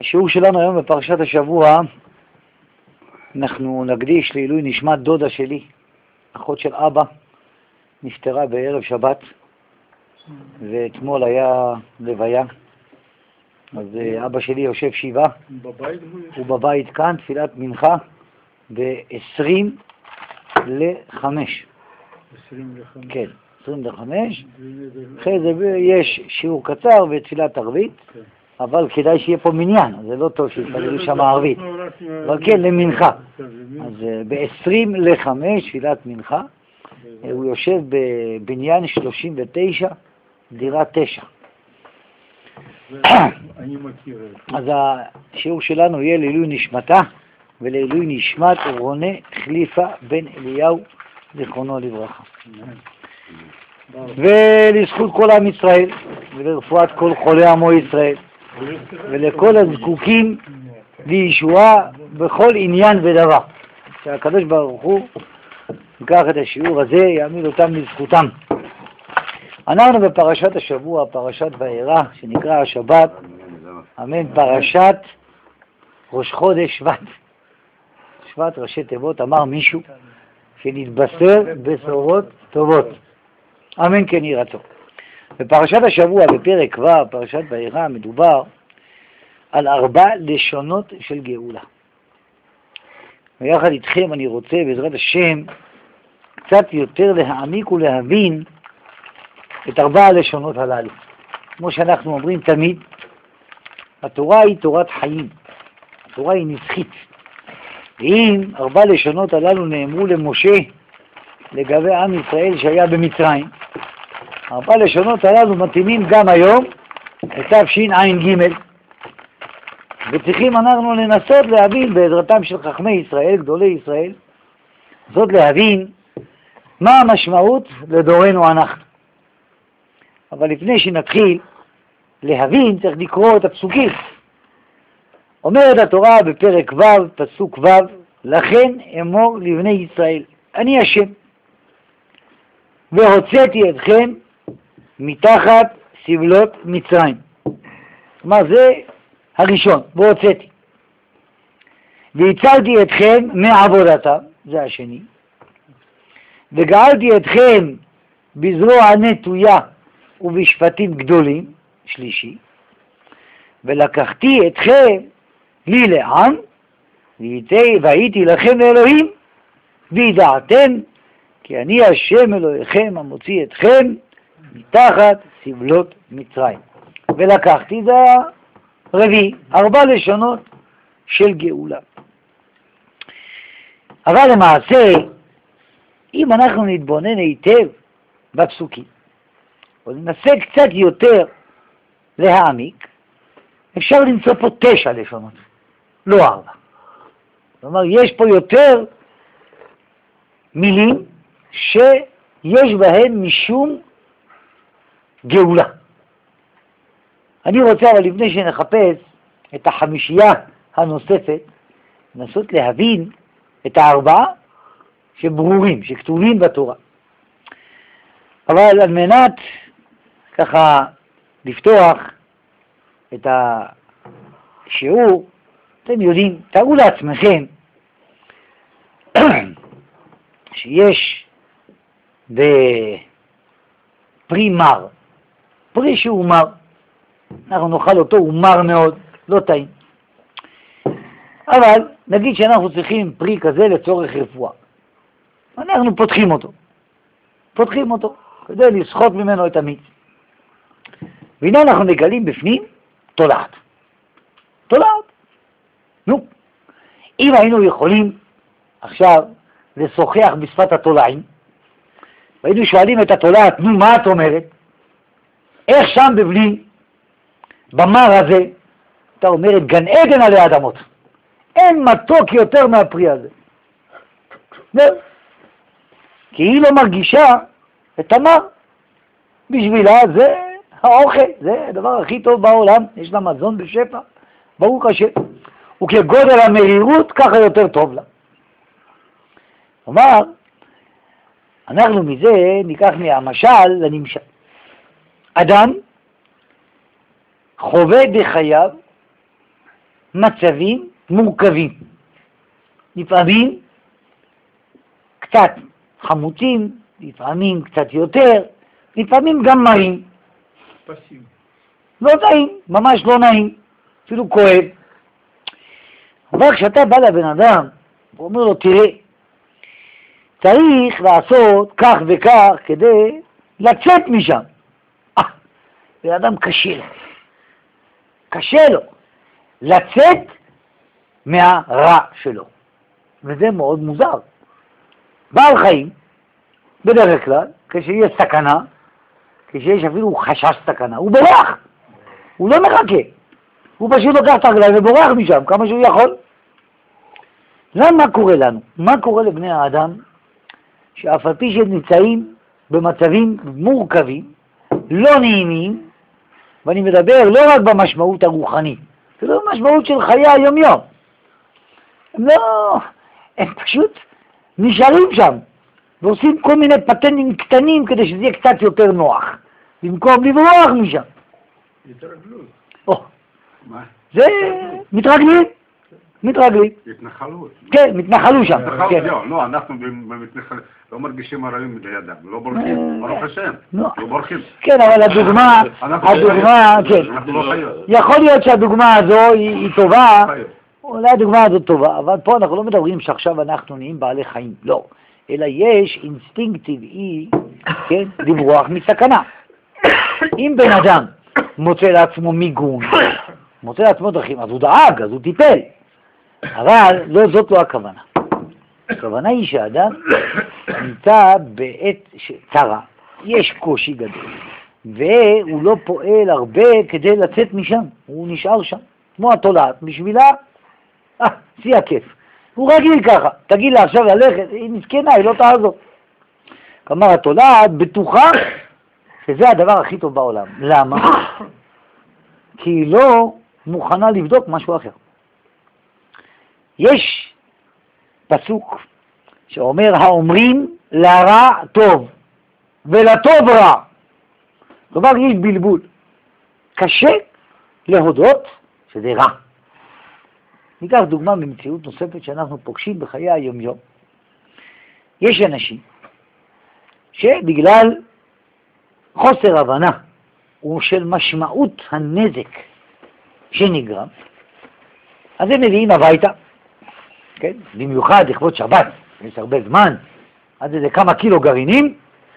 השיעור שלנו היום בפרשת השבוע, אנחנו נקדיש לעילוי נשמת דודה שלי, אחות של אבא, נפטרה בערב שבת, ואתמול היה לוויה. אז אבא שלי יושב שבעה, הוא בבית כאן, תפילת מנחה, ב-20:05. 25. כן, 25. אחרי זה יש שיעור קצר ותפילת ערבית, אבל כדאי שיהיה פה מניין, זה לא טוב שיתפללו שם ערבית, אבל כן, למנחה. אז ב-20:05 תפילת מנחה, הוא יושב בבניין 39, דירה 9. אני מכיר. אז השיעור שלנו יהיה לעילוי נשמתה ולעילוי נשמת רונה חליפה בן אליהו, זיכרונו לברכה. ולזכות כל עם ישראל ולרפואת כל חולי עמו ישראל ולכל הזקוקים לישועה בכל עניין ודבר, שהקדוש ברוך הוא ייקח את השיעור הזה, יעמיד אותם לזכותם. אנחנו בפרשת השבוע, פרשת וארא, שנקרא השבת, אמן, פרשת ראש חודש שבט. שבט ראשי תיבות, אמר מישהו, שנתבשר בשורות טובות. אמן כן יהי רצון. בפרשת השבוע, בפרק ו', פרשת וארא, מדובר על 4 לשונות של גאולה. ויחד איתכם אני רוצה בעזרת השם קצת יותר להעמיק ולהבין את 4 הלשונות הללו. כמו שאנחנו אומרים תמיד, התורה היא תורת חיים, התורה היא נצחית. ואם 4 לשונות הללו נאמרו למשה לגבי עם ישראל שהיה במצרים, 4 לשונות הללו מתאימים גם היום לתשע"ג, וצריכים אנחנו לנסות להבין בעזרתם של חכמי ישראל, גדולי ישראל, זאת להבין מה המשמעות לדורנו אנחנו. אבל לפני שנתחיל להבין, צריך לקרוא את הפסוקים. אומרת התורה בפרק ו', פסוק ו', לכן אמור לבני ישראל, אני השם, והוצאתי אתכם מתחת סבלות מצרים. כלומר, זה הראשון, והוצאתי. והצלתי אתכם מעבודתם, זה השני. וגאלתי אתכם בזרוע נטויה ובשפטים גדולים, שלישי. ולקחתי אתכם לי לעם, והייתי לכם לאלוהים, וידעתם כי אני השם אלוהיכם המוציא אתכם מתחת סבלות מצרים. ולקחתי, זה הרביעי, 4 לשונות של גאולה. אבל למעשה, אם אנחנו נתבונן היטב בפסוקים, וננסה קצת יותר להעמיק, אפשר למצוא פה 9 לשונות, לא 4. כלומר, יש פה יותר מילים שיש בהן משום גאולה. אני רוצה, אבל לפני שנחפש את החמישייה הנוספת, לנסות להבין את 4 שברורים, שכתובים בתורה. אבל על מנת ככה לפתוח את השיעור, אתם יודעים, תארו לעצמכם שיש בפרי מר, פרי שהוא מר, אנחנו נאכל אותו, הוא מר מאוד, לא טעים. אבל נגיד שאנחנו צריכים פרי כזה לצורך רפואה. אנחנו פותחים אותו כדי לסחוט ממנו את המיץ. והנה אנחנו מגלים בפנים תולעת. נו, אם היינו יכולים עכשיו לשוחח בשפת התולעים, והיינו שואלים את התולעת, נו, מה את אומרת? איך שם בבלי, במר הזה, אתה אומרת, גן עדן עלי אדמות. אין מתוק יותר מהפרי הזה. כי היא לא מרגישה את המר. בשבילה זה האוכל, זה הדבר הכי טוב בעולם, יש לה מזון בשפע, ברוך השם. וכגודל המרירות, ככה יותר טוב לה. כלומר, אנחנו מזה ניקח מהמשל לנמשל. אדם חווה בחייו מצבים מורכבים. לפעמים קצת חמוצים, לפעמים קצת יותר, לפעמים גם מרים. לא טעים, ממש לא נעים, אפילו כואב. אבל כשאתה בא לבן אדם ואומר לו, תראה, צריך לעשות כך וכך כדי לצאת משם. בן אדם קשה לו לצאת מהרע שלו. וזה מאוד מוזר. בעל חיים, בדרך כלל, כשיש סכנה, כשיש אפילו חשש סכנה, הוא בורח, הוא לא מחכה. הוא פשוט לוקח את הרגליים ובורח משם כמה שהוא יכול. למה קורה לנו? מה קורה לבני האדם שאף על פי שנמצאים במצבים מורכבים, לא נעימים, ואני מדבר לא רק במשמעות הרוחנית, זה לא במשמעות של חיי היום-יום. הם פשוט נשארים שם, ועושים כל מיני פטנטים קטנים כדי שזה יהיה קצת יותר נוח, במקום לברוח משם. התרגלות. זה מתרגלים. התנחלות. כן, מתנחלו שם. לא, אנחנו במתנחלות, לא מרגישים ערבים מדי אדם, לא בורחים, ברוך השם, לא בורחים. כן, אבל הדוגמה, כן. יכול להיות שהדוגמה הזו היא טובה, אולי הדוגמה הזו טובה, אבל פה אנחנו לא מדברים שעכשיו אנחנו נהיים בעלי חיים, לא. אלא יש אינסטינקט טבעי, כן, לברוח מסכנה. אם בן אדם מוצא לעצמו מיגון, מוצא לעצמו דרכים, אז הוא דאג, אז הוא טיפל. אבל זאת לא הכוונה. הכוונה היא שהאדם נמצא בעת צרה, יש קושי גדול, והוא לא פועל הרבה כדי לצאת משם, הוא נשאר שם, כמו התולעת, בשבילה, שיא הכיף. הוא רגיל ככה, תגיד לה עכשיו ללכת, היא מסכנה, היא לא תעזור. כלומר, התולעת בטוחה שזה הדבר הכי טוב בעולם. למה? כי היא לא מוכנה לבדוק משהו אחר. יש פסוק שאומר, האומרים לרע טוב ולטוב רע. כלומר, יש בלבול. קשה להודות שזה רע. ניקח דוגמה ממציאות נוספת שאנחנו פוגשים בחיי היום-יום. יש אנשים שבגלל חוסר הבנה ושל משמעות הנזק שנגרם, אז הם מביאים הביתה, כן? במיוחד לכבוד שבת, יש הרבה זמן, עד איזה כמה קילו גרעינים,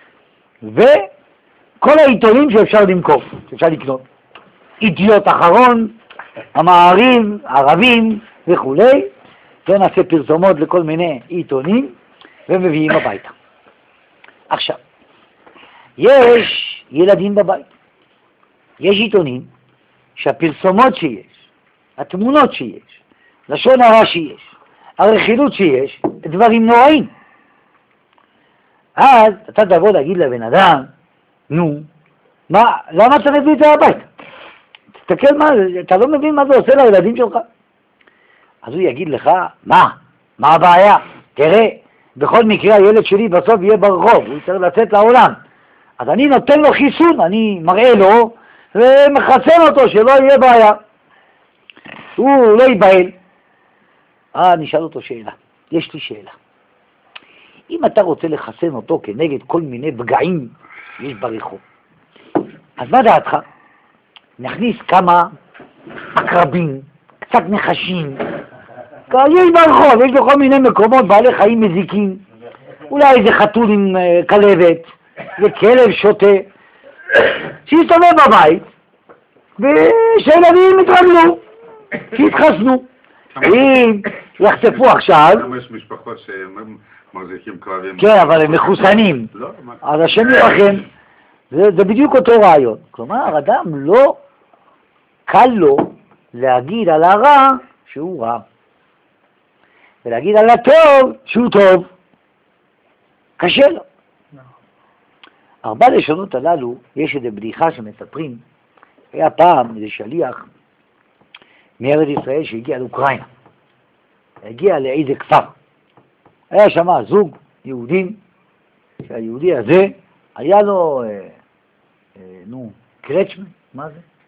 וכל העיתונים שאפשר למכור, שאפשר לקנות. אידיוט אחרון, המעריב, ערבים וכולי, ונעשה פרסומות לכל מיני עיתונים, ומביאים הביתה. עכשיו, יש ילדים בבית, יש עיתונים שהפרסומות שיש, התמונות שיש, לשון הרע שיש, הרכילות שיש, דברים נוראים. אז אתה תבוא להגיד לבן אדם, נו, למה אתה מביא את זה הביתה? תסתכל אתה לא מבין מה זה עושה לילדים שלך. אז הוא יגיד לך, מה הבעיה? תראה, בכל מקרה הילד שלי בסוף יהיה ברחוב, הוא צריך לצאת לעולם. אז אני נותן לו חיסון, אני מראה לו ומחסן אותו שלא יהיה בעיה. הוא לא ייבהל. נשאל אותו שאלה, יש לי שאלה. אם אתה רוצה לחסן אותו כנגד כל מיני פגעים יש ברחוב, אז מה דעתך? נכניס כמה עקרבים, קצת נחשים, יש ברחוב, יש בכל מיני מקומות בעלי חיים מזיקים, אולי איזה חתול עם כלבת, וכלב שוטה, שיסתובב בבית, ושילדים יתרגלו, שיתחסנו. אם יחטפו עכשיו... יש משפחות שמחזיקים כלבים. כן, אבל הם מחוסנים. אז השם ירחם. זה בדיוק אותו רעיון. כלומר, אדם לא קל לו להגיד על הרע שהוא רע. ולהגיד על הטוב שהוא טוב. קשה לו. ארבע לשונות הללו, יש איזו בדיחה שמספרים. היה פעם איזה שליח מארץ ישראל שהגיע לאוקראינה. הגיע לאיזה כפר. היה שם זוג יהודים, שהיהודי הזה היה לו, קרצ'מן, מה זה?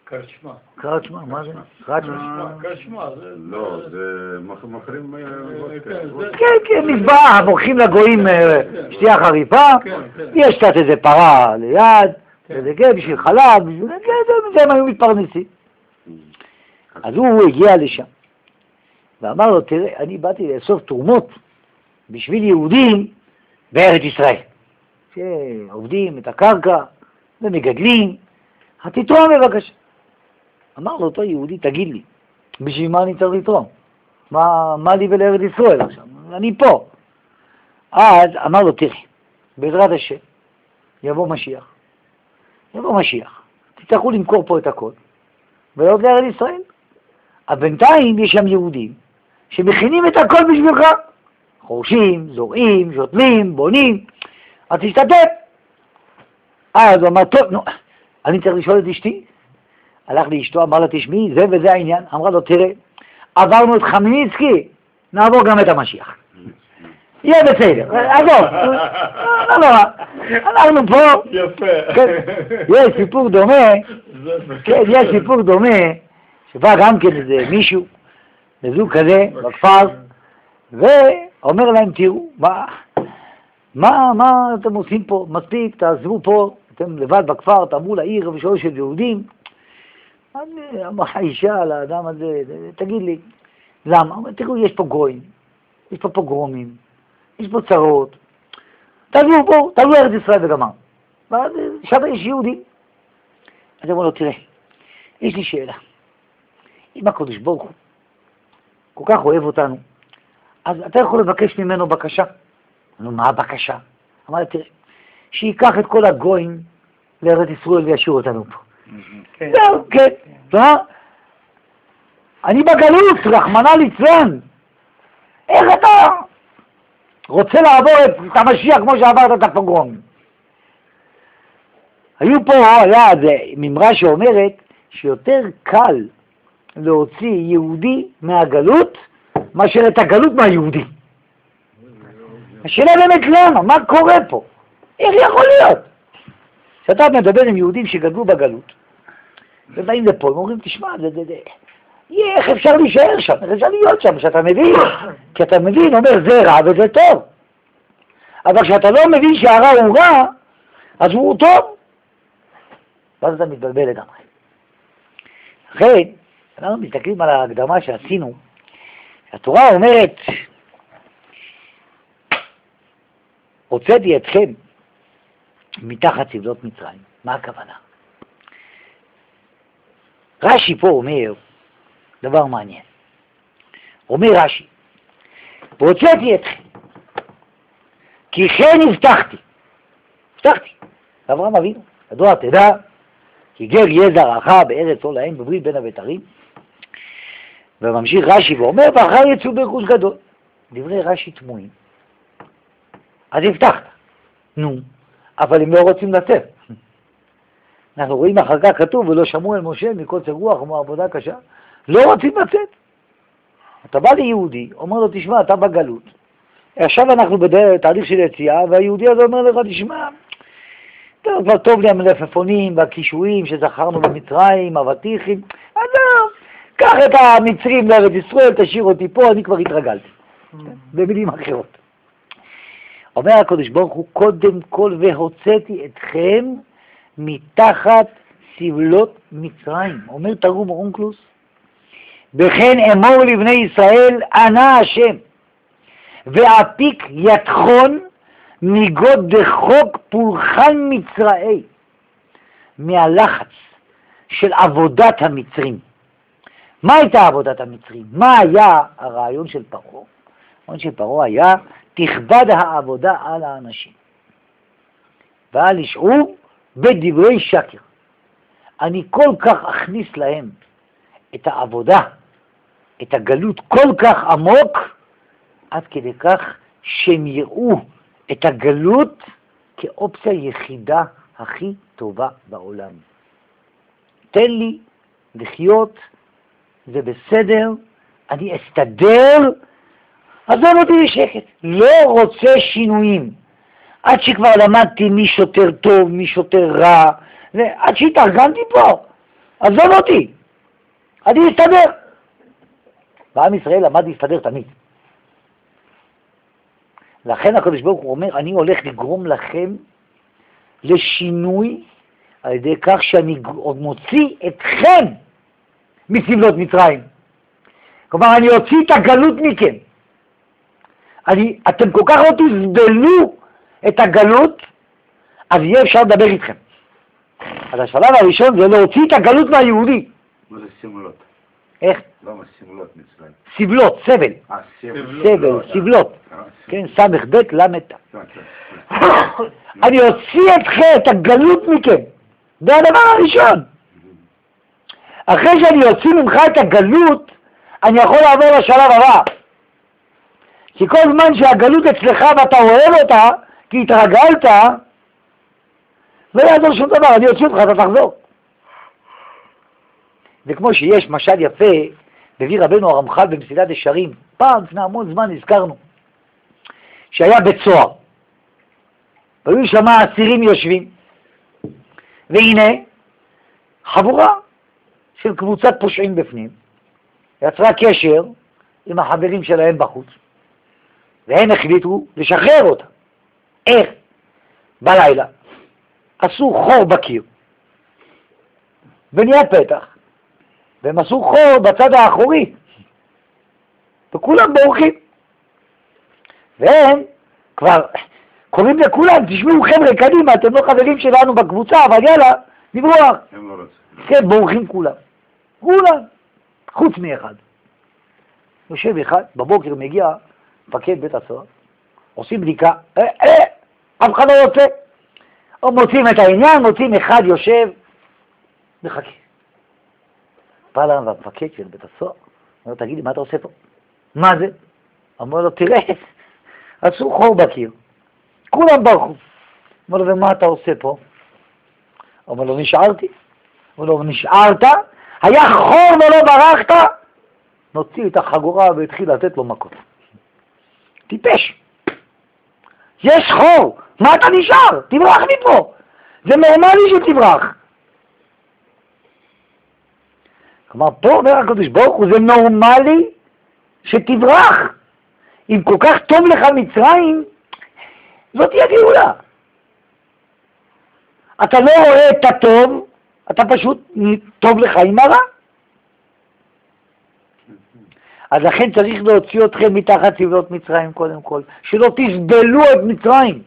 קרצ'מה. קרצ'מה, מה זה? קרצ'מה. קרצ'מה. לא, זה מכרים... כן, מזבח, מוכרים לגויים שתייה חריפה, יש קצת איזה פרה ליד, וזה כן, בשביל חלב, זה הם היו מתפרנסים. אז הוא הגיע לשם, ואמר לו, תראה, אני באתי לאסוף תרומות בשביל יהודים בארץ ישראל, שעובדים את הקרקע ומגדלים, תתרום בבקשה. אמר לו אותו יהודי, תגיד לי, בשביל מה אני צריך לתרום? מה לי ולארץ ישראל עכשיו? אני פה. אז אמר לו, תראה, בעזרת השם, יבוא משיח. תצטרכו למכור פה את הכל, ולעוד לארץ ישראל. אבל בינתיים יש שם יהודים שמכינים את הכל בשבילך. חורשים, זורעים, שותלים, בונים. אז תשתתף. אז הוא אמר, טוב, נו, אני צריך לשאול את אשתי. הלך לאשתו, אמר לה, תשמעי, זה וזה העניין. אמרה לו, תראה, עברנו את חמניצקי, נעבור גם את המשיח. יהיה בסדר, עזוב, לא נורא, אנחנו פה. יפה. יש סיפור דומה, שבא גם כן איזה מישהו, לזוג כזה, בכפר, ואומר להם, תראו, מה אתם עושים פה? מספיק, תעזבו פה, אתם לבד בכפר, תעברו לעיר ושלוש של יהודים. אז אמרה האישה לאדם הזה, תגיד לי, למה? תראו, יש פה גויים, יש פה פוגרומים, יש פה צרות, תעזבו פה, תעזבו לארץ ישראל וגמר. ואז שם יש יהודים. אז אמרו לו, תראה, יש לי שאלה. אם הקדוש ברוך הוא כל כך אוהב אותנו, אז אתה יכול לבקש ממנו בקשה. נו, מה הבקשה? אמר, תראה, שיקח את כל הגויים לארץ ישראל וישאיר אותנו פה. זהו, כן. אני בגלות, רחמנא ליצלן. איך אתה רוצה לעבור את המשיח כמו שעברת את הפוגרומים? היה איזה ממרה שאומרת שיותר קל להוציא יהודי מהגלות מאשר את הגלות מהיהודי. השאלה באמת למה? מה קורה פה? איך יכול להיות? כשאתה מדבר עם יהודים שגדלו בגלות ובאים לפה, הם אומרים, תשמע, איך אפשר להישאר שם? איך אפשר להיות שם? כשאתה מבין, כי אתה מבין, אומר, זה רע וזה טוב. אבל כשאתה לא מבין שהרע הוא רע, אז הוא טוב. ואז אתה מתבלבל לגמרי. לכן, אנחנו מסתכלים על ההקדמה שעשינו, התורה אומרת, הוצאתי אתכם מתחת סבלות מצרים. מה הכוונה? רש"י פה אומר דבר מעניין. אומר רש"י, והוצאתי אתכם, כי כן הבטחתי. אברהם אבינו, ידוע תדע, כי גר יהיה זרעך בארץ לא להם בברית בין הבתרים. וממשיך רש"י ואומר, ואחר יצאו ברכוש גדול. דברי רש"י תמוהים. אז הבטחת. נו, אבל הם לא רוצים לצאת. אנחנו רואים אחר כך כתוב, ולא שמעו אל משה מקוצר רוח כמו עבודה קשה. לא רוצים לצאת. אתה בא ליהודי, אומר לו, תשמע, אתה בגלות. עכשיו אנחנו בתהליך של יציאה, והיהודי הזה אומר לך, תשמע, כבר טוב לי המלפפונים והקישואים שזכרנו במצרים, אבטיחים. אדם, קח את המצרים לארץ ישראל, תשאיר אותי פה, אני כבר התרגלתי. במילים אחרות. אומר הקדוש ברוך הוא, קודם כל והוצאתי אתכם מתחת סבלות מצרים. אומר תרגום אונקלוס, וכן אמור לבני ישראל, אנא השם, ואפיק יתחון מגוד דחוק פולחן מצראי, מהלחץ של עבודת המצרים. מה הייתה עבודת המצרים? מה היה הרעיון של פרעה? הרעיון של פרעה היה תכבד העבודה על האנשים. ואל ישעו בדברי שקר. אני כל כך אכניס להם את העבודה, את הגלות כל כך עמוק, עד כדי כך שהם יראו את הגלות כאופציה יחידה הכי טובה בעולם. תן לי לחיות, זה בסדר, אני אסתדר, עזוב אותי בשקט. לא רוצה שינויים. עד שכבר למדתי מי שוטר טוב, מי שוטר רע, עד שהתארגנתי פה. עזוב אותי, אני אסתדר. ועם ישראל למד להסתדר תמיד. לכן הקדוש ברוך הוא אומר, אני הולך לגרום לכם לשינוי על ידי כך שאני מוציא אתכם מסבלות מצרים. כלומר, אני אוציא את הגלות מכם. אתם כל כך לא תסבלו את הגלות, אז יהיה אפשר לדבר איתכם. אז השלב הראשון זה להוציא את הגלות מהיהודי. מה זה סבלות? איך? למה סבלות מצרים? סבלות, סבל. סבל, סבלות. כן, סמך בית למתה. אני אוציא אתכם, את הגלות מכם. זה הדבר הראשון. אחרי שאני אוציא ממך את הגלות, אני יכול לעבור לשלב הבא. כי כל זמן שהגלות אצלך ואתה אוהב אותה, כי התרגלת, לא יעזור שום דבר, אני אוציא אותך, אתה תחזור. וכמו שיש משל יפה, מביא רבנו הרמח"ל במסילת ישרים, פעם לפני המון זמן הזכרנו, שהיה בית סוהר, והיו שם אסירים יושבים, והנה חבורה של קבוצת פושעים בפנים, יצרה קשר עם החברים שלהם בחוץ, והם החליטו לשחרר אותה. איך? בלילה עשו חור בקיר, ונהיה פתח, והם עשו חור בצד האחורי, וכולם בורחים. והם כבר קוראים לכולם, תשמעו חבר'ה קדימה, אתם לא חברים שלנו בקבוצה, אבל יאללה, נברוח. הם לא רוצים. כן, בורחים כולם. כולם, חוץ מאחד. יושב אחד, בבוקר מגיע מפקד בית הסוהר, עושים בדיקה, אף אחד לא רוצה. או מוצאים את העניין, מוצאים אחד יושב, מחכה. בא לה המפקד של בית הסוהר, אומר, תגידי, מה אתה עושה פה? מה זה? אומר לו, תראה, עשו חור בקיר, כולם ברחו. אומר לו, ומה אתה עושה פה? אומר לו, נשארתי. אומר לו, נשארת? היה חור ולא ברחת? נוציא את החגורה והתחיל לתת לו מכות. טיפש. יש חור, מה אתה נשאר? תברח מפה. זה נורמלי שתברח. כלומר, פה אומר הקדוש ברוך הוא, זה נורמלי שתברח. אם כל כך טוב לך מצרים, זאת תהיה גאולה. אתה לא רואה את הטוב, אתה פשוט טוב לך עם הרע. אז לכן צריך להוציא אתכם מתחת סבלות מצרים קודם כל, שלא תסבלו את מצרים.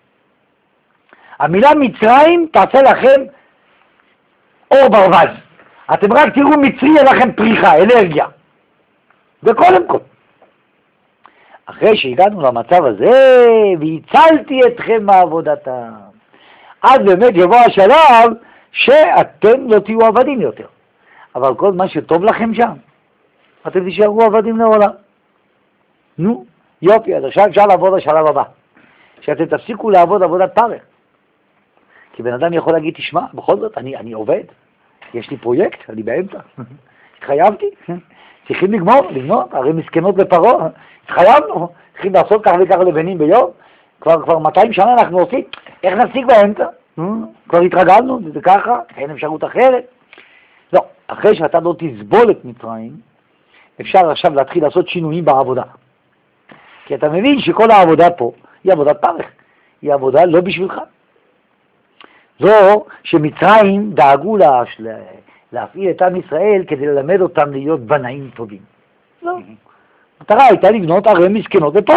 המילה מצרים תעשה לכם אור ברווז. אתם רק תראו מצרי, יהיה לכם פריחה, אנרגיה. וקודם כל. אחרי שהגענו למצב הזה, והצלתי אתכם מעבודתם, אז באמת יבוא השלב שאתם לא תהיו עבדים יותר. אבל כל מה שטוב לכם שם, אתם תישארו עבדים לעולם. נו, יופי, אז עכשיו אפשר לעבוד לשלב הבא. שאתם תפסיקו לעבוד עבודת פרך. כי בן אדם יכול להגיד, תשמע, בכל זאת, אני עובד, יש לי פרויקט, אני באמצע. התחייבתי, צריכים לגמור, הרי מסכנות בפרעה, התחייבנו, צריכים לעשות כך וכך לבנים ביום, כבר 200 שנה אנחנו עושים, איך נפסיק באמצע? כבר התרגלנו, זה ככה, אין אפשרות אחרת. לא, אחרי שאתה לא תסבול את מצרים, אפשר עכשיו להתחיל לעשות שינויים בעבודה. כי אתה מבין שכל העבודה פה היא עבודת פרך, היא עבודה לא בשבילך. זו שמצרים דאגו להפעיל את עם ישראל כדי ללמד אותם להיות בנאים טובים. לא. המטרה הייתה לבנות ערי מסכנות ופה.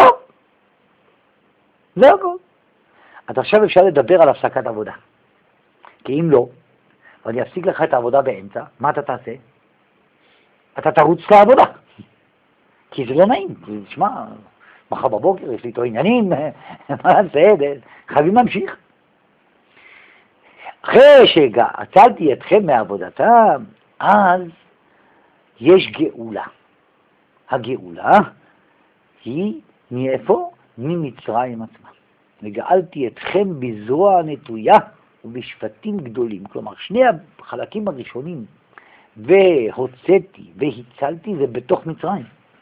זה הכל. אז עכשיו אפשר לדבר על הפסקת עבודה. כי אם לא, ואני אפסיק לך את העבודה באמצע, מה אתה תעשה? אתה תרוץ לעבודה. כי זה לא נעים. תשמע, מחר בבוקר יש לי איתו עניינים, מה נעשה? חייבים להמשיך. אחרי שהצלתי אתכם מעבודתם, אז יש גאולה. הגאולה היא מאיפה? ממצרים עצמה. וגאלתי אתכם בזרוע נטויה ובשפטים גדולים. כלומר, שני החלקים הראשונים, והוצאתי והצלתי, זה בתוך מצרים.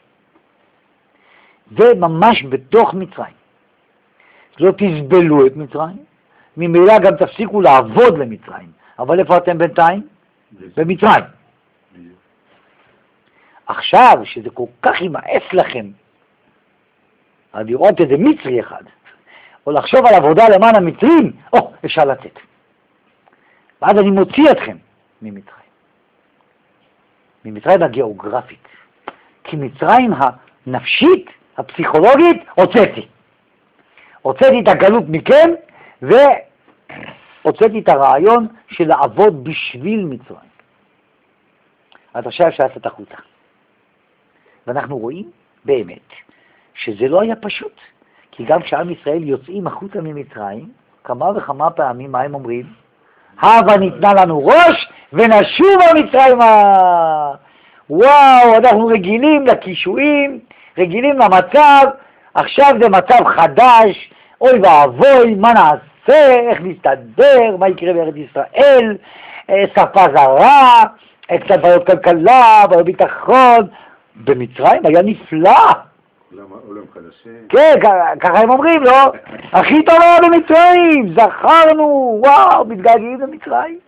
זה ממש בתוך מצרים. לא תסבלו את מצרים, ממילא גם תפסיקו לעבוד למצרים. אבל איפה אתם בינתיים? במצרים. עכשיו, שזה כל כך ימאס לכם, על לראות איזה מצרי אחד, או לחשוב על עבודה למען המצרים, אפשר לצאת. ואז אני מוציא אתכם ממצרים. ממצרים הגיאוגרפית. כי מצרים הנפשית, הפסיכולוגית, הוצאתי. הוצאתי את הגלות מכם, והוצאתי את הרעיון של לעבוד בשביל מצרים. אז עכשיו אפשר לעשות החוצה. ואנחנו רואים באמת שזה לא היה פשוט. כי גם כשעם ישראל יוצאים החוצה ממצרים, כמה וכמה פעמים מה הם אומרים? הבה ניתנה לנו ראש ונשוב מצרימה. וואו, אנחנו רגילים לקישואים, רגילים למצב, עכשיו זה מצב חדש, אוי ואבוי, מה נעשה, איך נסתדר, מה יקרה בארץ ישראל, שפה זרה, קצת בעיות כלכלה, בעיות ביטחון. במצרים היה נפלא. עולם חדשים. כן, ככה הם אומרים, לא? הכי טוב היה במצרים, זכרנו, וואו, מתגעגעים למצרים.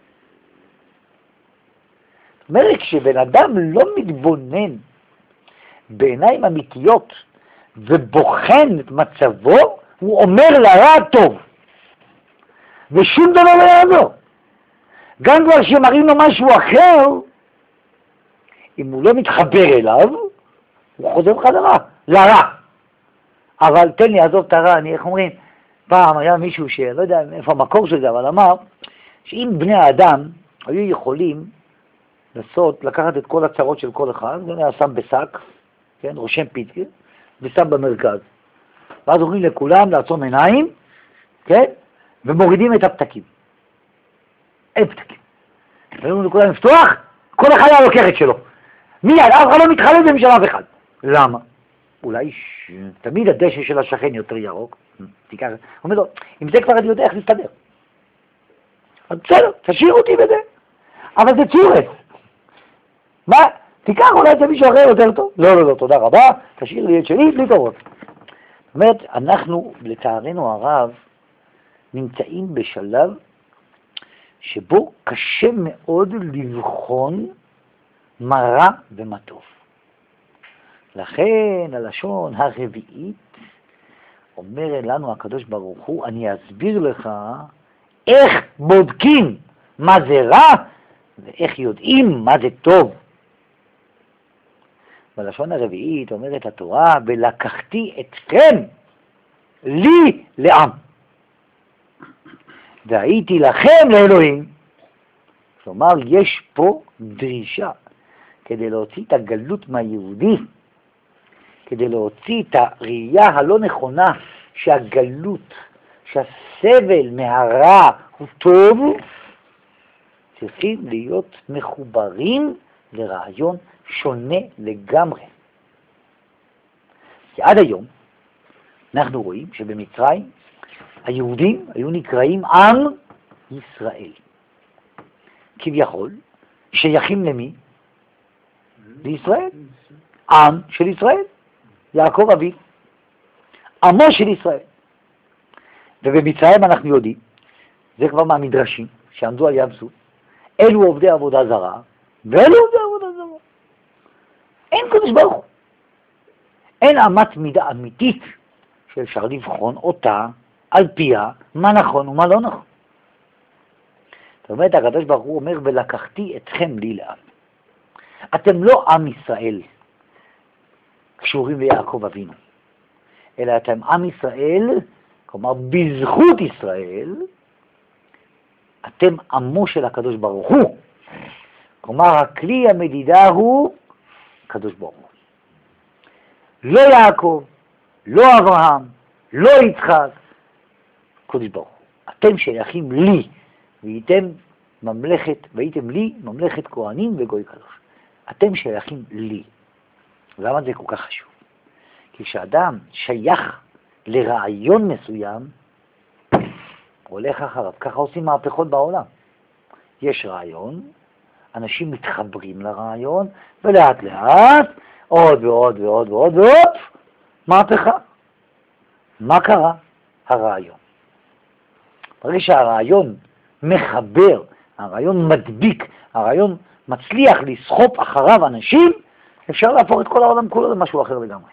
זאת אומרת, כשבן אדם לא מתבונן בעיניים אמיתיות ובוחן את מצבו, הוא אומר לרע טוב. ושום דבר לא יעזור. גם כבר שמראים לו משהו אחר, אם הוא לא מתחבר אליו, הוא חוזר חזרה, לרע. אבל תן לי, עזוב את הרע, איך אומרים, פעם היה מישהו שלא יודע איפה המקור של זה, אבל אמר שאם בני האדם היו יכולים לקחת את כל הצרות של כל אחד, זה היה שם בשק, כן, רושם פיצקי, ושם במרכז. ואז אומרים לכולם לעצום עיניים, כן, ומורידים את הפתקים. אין פתקים. ואומרים לכולם לפתוח, כל אחד היה לוקח את שלו. מיד, אף אחד לא מתחלט במשל אף אחד. למה? אולי תמיד הדשא של השכן יותר ירוק. תיקח, אומר לו, אם זה כבר אני יודע איך להסתדר. אז בסדר, תשאיר אותי בזה. אבל זה צורס. מה? תיקח אולי את זה מישהו אחר יותר טוב. לא, תודה רבה, תשאיר לי את שלי, בלי תורות. זאת אומרת, אנחנו, לצערנו הרב, נמצאים בשלב שבו קשה מאוד לבחון מה רע ומה טוב. לכן הלשון הרביעית אומר לנו הקדוש ברוך הוא, אני אסביר לך איך בודקים מה זה רע ואיך יודעים מה זה טוב. בלשון הרביעית אומרת התורה, ולקחתי אתכם לי לעם. והייתי לכם לאלוהים. כלומר, יש פה דרישה כדי להוציא את הגלות מהיהודי, כדי להוציא את הראייה הלא נכונה שהגלות, שהסבל מהרע הוא טוב, צריכים להיות מחוברים לרעיון שונה לגמרי. כי עד היום אנחנו רואים שבמצרים היהודים היו נקראים עם ישראל. כביכול, שייכים למי? לישראל. עם של ישראל. יעקב אבי. עמו של ישראל. ובמצרים אנחנו יודעים, זה כבר מהמדרשים שעמדו על ים סוף, אלו עובדי עבודה זרה, ואלו עובדי עבודה זרה. אין קדוש ברוך הוא. אין אמת מידה אמיתית שאפשר לבחון אותה על פיה מה נכון ומה לא נכון. זאת אומרת, הקדוש ברוך הוא אומר, ולקחתי אתכם לי לעם. אתם לא עם ישראל קשורים ליעקב אבינו, אלא אתם עם ישראל, כלומר בזכות ישראל, אתם עמו של הקדוש ברוך הוא. כלומר, הכלי המדידה הוא הקדוש ברוך הוא. לא יעקב, לא אברהם, לא יצחק, הקדוש ברוך הוא. אתם שייכים לי, והייתם לי ממלכת כהנים וגוי קדוש. אתם שייכים לי. למה זה כל כך חשוב? כי כשאדם שייך לרעיון מסוים, הולך אחריו. ככה עושים מהפכות בעולם. יש רעיון, אנשים מתחברים לרעיון, ולאט לאט, עוד ועוד ועוד ועוד ועוד, מהפכה. מה קרה? הרעיון. ברגע שהרעיון מחבר הרעיון מדביק, הרעיון מצליח לסחוב אחריו אנשים, אפשר להפוך את כל העולם כולו למשהו אחר לגמרי.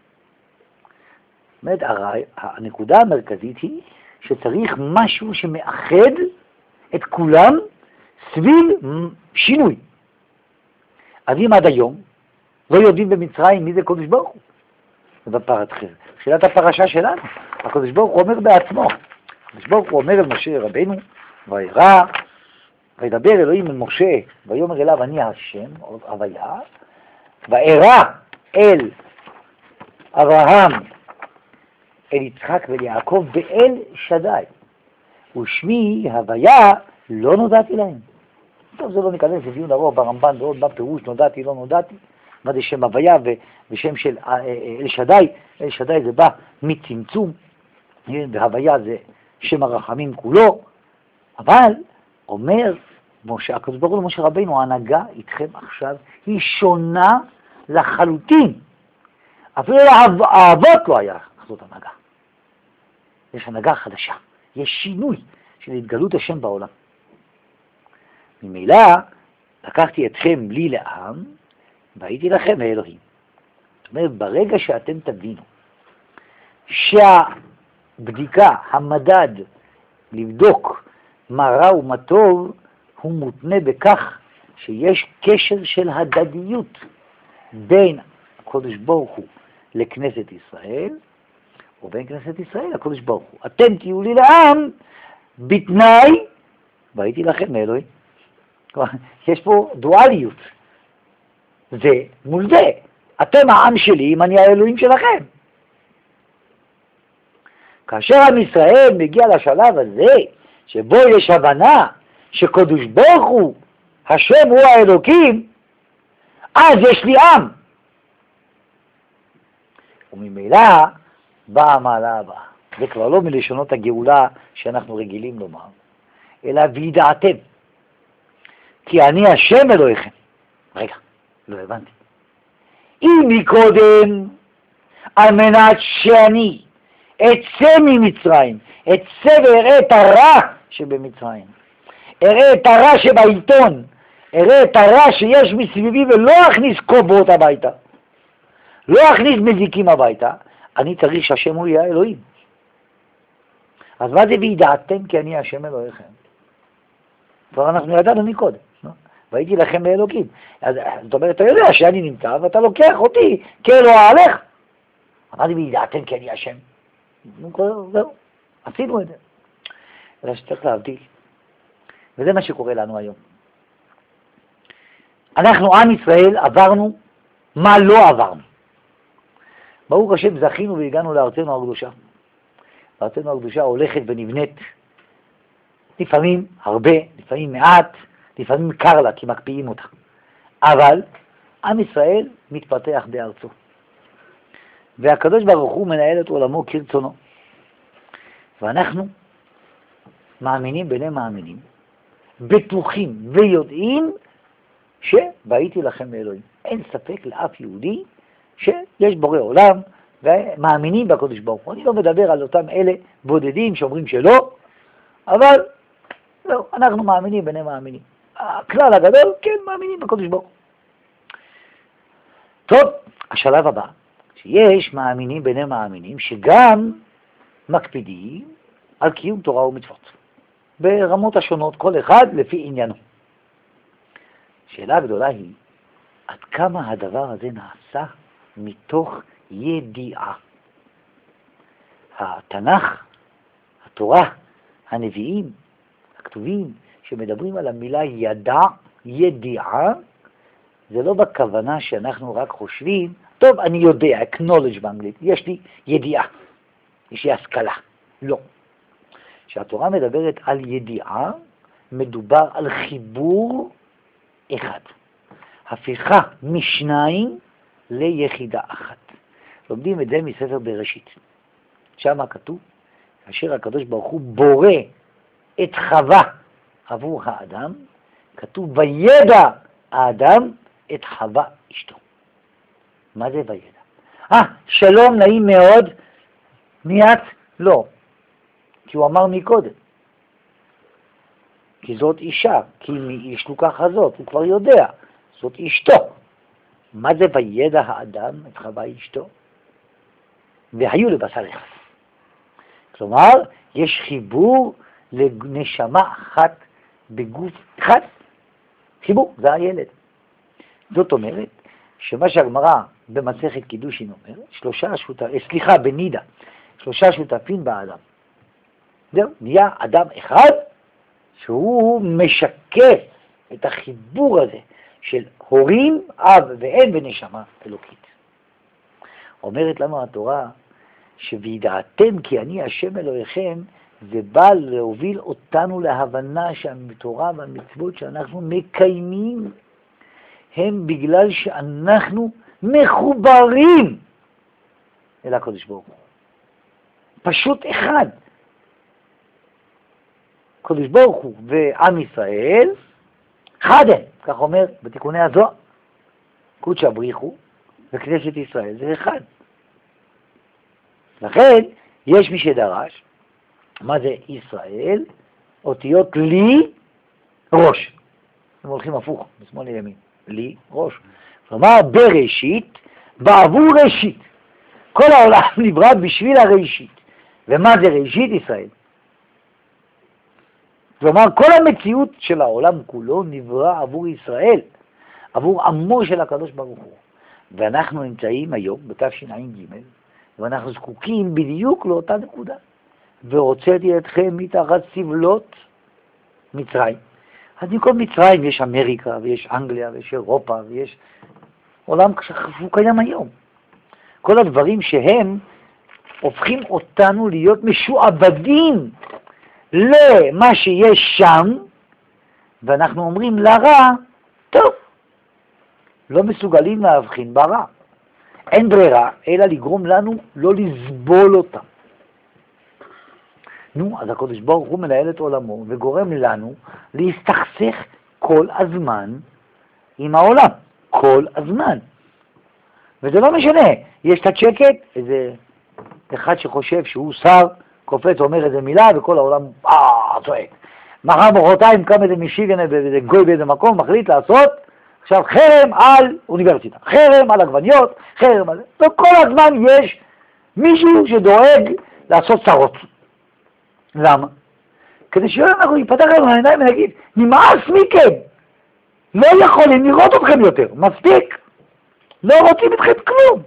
זאת אומרת, הנקודה המרכזית היא שצריך משהו שמאחד את כולם סביב שינוי. אז אם עד היום לא יודעים במצרים מי זה קדוש ברוך הוא, בתחילת הפרשה שלנו, הקדוש ברוך הוא אומר בעצמו, הקדוש ברוך הוא אומר אל משה רבנו, וידבר אלוהים אל משה, ויאמר אליו אני השם, הוויה, וארא אל אברהם, אל יצחק ואל יעקב ואל שדי, ושמי הוויה לא נודעתי להם. טוב, זה לא ניכנס לדיון ארוך ברמב"ן ועוד בפירוש נודעתי לא נודעתי, מה זה שם הוויה ושם של אל שדי. אל שדי זה בא מצמצום, והוויה זה שם הרחמים כולו. אבל אומר הקדוש ברוך הוא למשה רבינו, ההנהגה איתכם עכשיו היא שונה לחלוטין. אפילו לאבות לא היה כזאת הנהגה. יש הנהגה חדשה, יש שינוי של התגלות השם בעולם. ממילא לקחתי אתכם לי לעם והייתי לכם לאלוהים. זאת אומרת, ברגע שאתם תבינו שהבדיקה, המדד, לבדוק מה רע ומה טוב, הוא מותנה בכך שיש קשר של הדדיות בין הקדוש ברוך הוא לכנסת ישראל, ובין כנסת ישראל לקדוש ברוך הוא. אתם תהיו לי לעם בתנאי, והייתי לכם לאלוהים. יש פה דואליות. זה מול זה. אתם העם שלי אם אני האלוהים שלכם. כאשר עם ישראל מגיע לשלב הזה, שבו יש הבנה שקדוש ברוך הוא, השם הוא האלוקים, אז יש לי עם. וממילא באה המעלה הבאה. זה כבר לא מלשונות הגאולה שאנחנו רגילים לומר, אלא וידעתם. כי אני השם אלוהיכם. רגע, לא הבנתי. אם מקודם, על מנת שאני אצא ממצרים, אצא ואראה את הרע שבמצרים, אראה את הרע שבעיתון, אראה את הרע שיש מסביבי ולא אכניס קוברות הביתה, לא אכניס מזיקים הביתה, אני צריך שהשם הוא יהיה האלוהים. אז מה זה וידעתם כי אני השם אלוהיכם? כבר אנחנו ידענו מקודם, לא? והייתי לכם לאלוקים. זאת אומרת, אתה יודע שאני נמצא ואתה לוקח אותי כאלוה עליך. מה זה וידעתם כי אני השם? זהו, עשינו את זה. אלא שצריך להבדיל. וזה מה שקורה לנו היום. אנחנו, עם ישראל, עברנו מה לא עברנו. ברוך השם, זכינו והגענו לארצנו הקדושה. וארצנו הקדושה הולכת ונבנית, לפעמים הרבה, לפעמים מעט, לפעמים קר לה כי מקפיאים אותה. אבל עם ישראל מתפתח בארצו. והקדוש ברוך הוא מנהל את עולמו כרצונו. ואנחנו מאמינים בני מאמינים, בטוחים ויודעים שבהייתי לכם לאלוהים. אין ספק לאף יהודי שיש בורא עולם ומאמינים בקדוש ברוך הוא. אני לא מדבר על אותם אלה בודדים שאומרים שלא, אבל לא, אנחנו מאמינים בני מאמינים. הכלל הגדול, כן, מאמינים בקדוש ברוך הוא. טוב, השלב הבא, שיש מאמינים בני מאמינים שגם מקפידים על קיום תורה ומצוות. ברמות השונות, כל אחד לפי עניינו. שאלה הגדולה היא, עד כמה הדבר הזה נעשה מתוך ידיעה. התנ"ך, התורה, הנביאים, הכתובים שמדברים על המילה ידע, ידיעה, זה לא בכוונה שאנחנו רק חושבים, טוב, אני יודע, acknowledge באנגלית, יש לי ידיעה, יש לי השכלה. לא. כשהתורה מדברת על ידיעה, מדובר על חיבור אחד. הפיכה משניים ליחידה אחת. לומדים את זה מספר בראשית. שם כתוב, כאשר הקדוש ברוך הוא בורא את חווה עבור האדם, כתוב וידע האדם את חווה אשתו. מה זה וידע? שלום, נעים מאוד, מיד לא. כי הוא אמר מקודם. כי זאת אישה, כי מאיש לא ככה זאת, הוא כבר יודע, זאת אשתו. מה זה וידע האדם את חווה אשתו? והיו לבשר אחד. כלומר, יש חיבור לנשמה אחת בגוף אחד. חיבור, זה הילד. זאת אומרת, שמה שהגמרא במסכת קידושין אומר, בנידה, 3 שותפים באדם. זהו, נהיה אדם אחד שהוא משקף את החיבור הזה של הורים, אב ואם ונשמה אלוקית. אומרת לנו התורה שוידעתם כי אני השם אלוהיכם, זה בא להוביל אותנו להבנה שהתורה והמצוות שאנחנו מקיימים הם בגלל שאנחנו מחוברים אל הקדוש ברוך הוא. פשוט אחד. הקדוש ברוך הוא ועם ישראל אחד הם, כך אומר בתיקוני הזוהר. קודשא בריחו וכנסת ישראל זה אחד. לכן יש מי שדרש, מה זה ישראל? אותיות לי ראש. הם הולכים הפוך, משמאל לימין. לי ראש. כלומר, בראשית, בעבור ראשית. כל העולם נברא בשביל הראשית. ומה זה ראשית? ישראל. כלומר, כל המציאות של העולם כולו נברא עבור ישראל, עבור עמו של הקדוש ברוך הוא. ואנחנו נמצאים היום בתשע"ג, ואנחנו זקוקים בדיוק לאותה נקודה. והוצאתי אתכם מתחת סבלות מצרים. אז במקום מצרים יש אמריקה, ויש אנגליה, ויש אירופה, ויש עולם שהוא קיים היום. כל הדברים שהם הופכים אותנו להיות משועבדים למה שיש שם, ואנחנו אומרים לרע, טוב, לא מסוגלים להבחין ברע. אין ברירה, אלא לגרום לנו לא לסבול אותם. אז הקדוש ברוך הוא מנהל את עולמו וגורם לנו להסתכסך כל הזמן עם העולם, כל הזמן. וזה לא משנה, יש את השקט, איזה אחד שחושב שהוא שר, קופץ אומר איזה מילה וכל העולם צועק. מחר מחרתיים קם איזה מישיגן באיזה גוי באיזה מקום, מחליט לעשות עכשיו חרם על אוניברסיטה, חרם על עגבניות, חרם על... וכל הזמן יש מישהו שדואג לעשות צרות. למה? כדי שאנחנו ניפתח לנו העיניים ונגיד, נמאס מכם, לא יכולים לראות אתכם יותר, מספיק, לא רוצים אתכם כלום.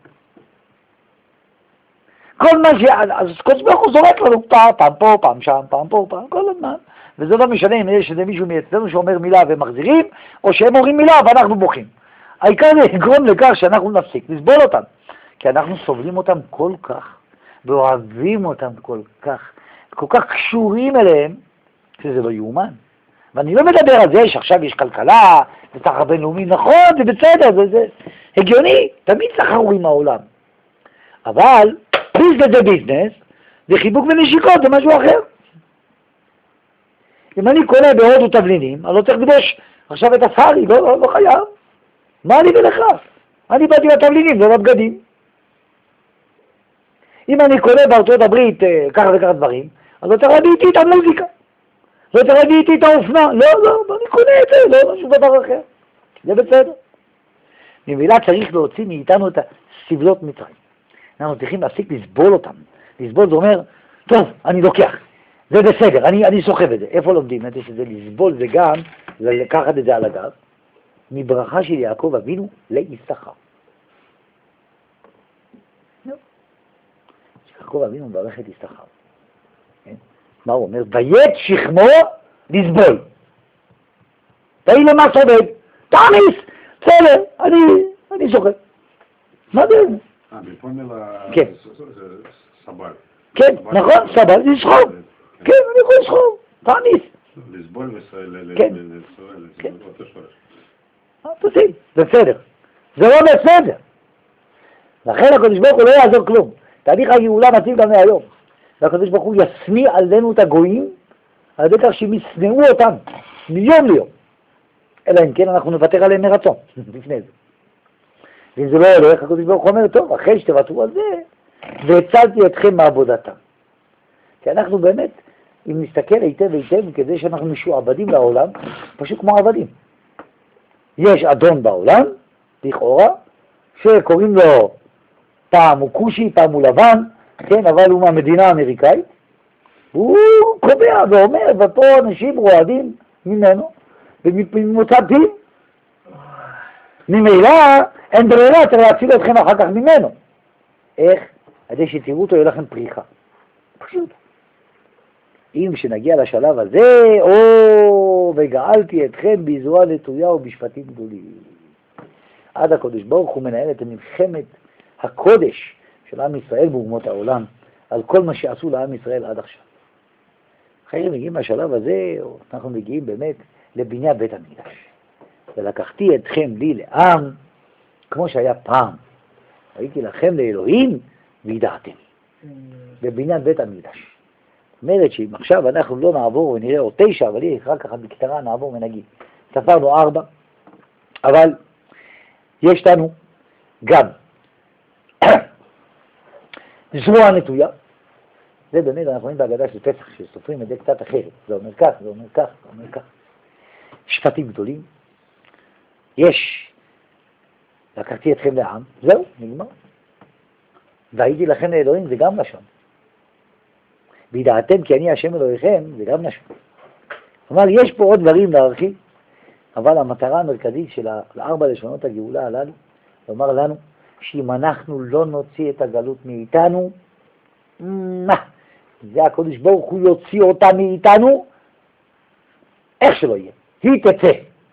כל מה אז קודש ברוך הוא זורק לנו פעם פה, פעם שם, פעם פה, פעם כל הזמן. וזה לא משנה אם יש איזה מישהו מאצלנו שאומר מילה ומחזירים, או שהם אומרים מילה ואנחנו בוכים. העיקר זה יגרום לכך שאנחנו נפסיק, נסבול אותם. כי אנחנו סובלים אותם כל כך, ואוהבים אותם כל כך קשורים אליהם, שזה לא יאומן. ואני לא מדבר על זה שעכשיו יש כלכלה, זה סחר בינלאומי, נכון, זה בסדר, זה הגיוני, תמיד סחרו עם העולם. אבל ביזנס זה ביזנס, זה חיבוק ונשיקות, זה משהו אחר. אם אני קונה בהודו תבלינים, אני לא צריך לקדוש עכשיו את הסהרי, לא חייב. מה אני ולך? אני באתי לתבלינים, לא לבגדים. אם אני קונה בארצות הברית ככה וככה דברים, אז לא צריך להביא איתי את המוזיקה. לא צריך להביא איתי את האופנה. לא, אני קונה את זה, לא משהו דבר אחר. זה בסדר. ממילא צריך להוציא מאיתנו את הסבלות מצרים. אנחנו צריכים להפסיק לסבול אותם. לסבול זה אומר, טוב, אני לוקח. זה בסדר, אני סוחב את זה. איפה לומדים? נתתי שזה לסבול זה גם, זה לקחת את זה על הגב, מברכה של יעקב אבינו ליששכר. יעקב אבינו מברך את יששכר. מה הוא אומר? ויית שכמו לסבול. תהי למה סובב? תעמיס! בסדר, אני סוחב. מה זה? בפועל כן. סבל. כן, נכון, סבל, לסחוב. כן, אני יכול לסחוב, תעמיס. לסבול וישראל, כן. זה אותו שורש. תוציא, בסדר. זה לא בסדר. לכן הקדוש ברוך הוא לא יעזור כלום. תהליך הגאולה מתאים גם להיום. והקדוש ברוך הוא ישניא עלינו את הגויים, על ידי כך שהם ישנאו אותם מיום ליום. אלא אם כן אנחנו נוותר עליהם מרצון, לפני זה. ואם זה לא הולך, הקדוש ברוך הוא אומר, טוב, אחרי שתוותרו על זה, והצלתי אתכם מעבודתם. כי אנחנו באמת אם נסתכל היטב היטב, כדי שאנחנו משועבדים לעולם, פשוט כמו עבדים. יש אדון בעולם, לכאורה, שקוראים לו פעם הוא כושי, פעם הוא לבן, כן, אבל הוא מהמדינה האמריקאית, הוא קובע ואומר, ופה אנשים רועדים ממנו, וממוצאים, ממילא אין ברירה, צריך להציל אתכם אחר כך ממנו. איך? עד שתראו אותו, יהיה לכם פריחה. פשוט. אם שנגיע לשלב הזה, וגאלתי אתכם בזרוע נטויה ובשפטים גדולים. עד הקודש ברוך הוא מנהל את מלחמת הקודש של עם ישראל באומות העולם, על כל מה שעשו לעם ישראל עד עכשיו. אחרי מגיעים לשלב הזה, אנחנו מגיעים באמת לבניין בית המקדש. ולקחתי אתכם לי לעם, כמו שהיה פעם. הייתי לכם לאלוהים, וידעתם. בבניין בית המקדש. זאת אומרת שאם עכשיו אנחנו לא נעבור ונראה עוד 9, אבל רק ככה בקצרה נעבור ונגיד. ספרנו 4, אבל יש לנו גם זרוע נטויה. זה באמת אנחנו רואים בהגדה של פסח, שסופרים את זה קצת אחרת. זה אומר כך, זה אומר כך, זה אומר כך. שפטים גדולים. יש, לקחתי אתכם לעם, זהו, נגמר. והייתי לכם לאלוהים, זה גם לשון. וידעתם כי אני השם אלוהיכם, זה גם לשון. כלומר, יש פה עוד דברים להרחיב, אבל המטרה המרכזית של 4 לשונות הגאולה הללו, לומר לנו, שאם אנחנו לא נוציא את הגלות מאיתנו, זה הקדוש ברוך הוא יוציא אותה מאיתנו, איך שלא יהיה, היא תצא.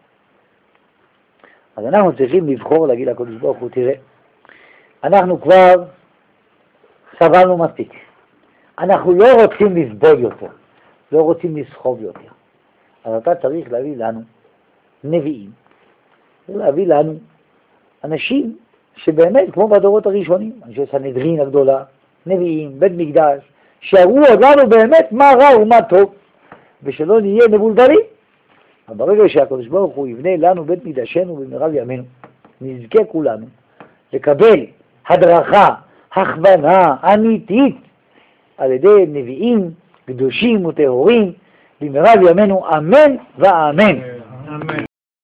אז אנחנו צריכים לבחור להגיד לקדוש ברוך הוא, תראה, אנחנו כבר סבלנו מספיק. אנחנו לא רוצים לסבול יותר, לא רוצים לסחוב יותר. אז אתה צריך להביא לנו נביאים, להביא לנו אנשים שבאמת, כמו בדורות הראשונים, אנשי סנהדרין הגדולה, נביאים, בית מקדש, שהראו לנו באמת מה רע ומה טוב, ושלא נהיה מבולבלים. אבל ברגע שהקדוש ברוך הוא יבנה לנו בית מקדשנו במהרה בימינו, נזכה כולנו לקבל הדרכה, הכוונה אמיתית על ידי נביאים קדושים וטהורים במהרה בימינו, אמן ואמן.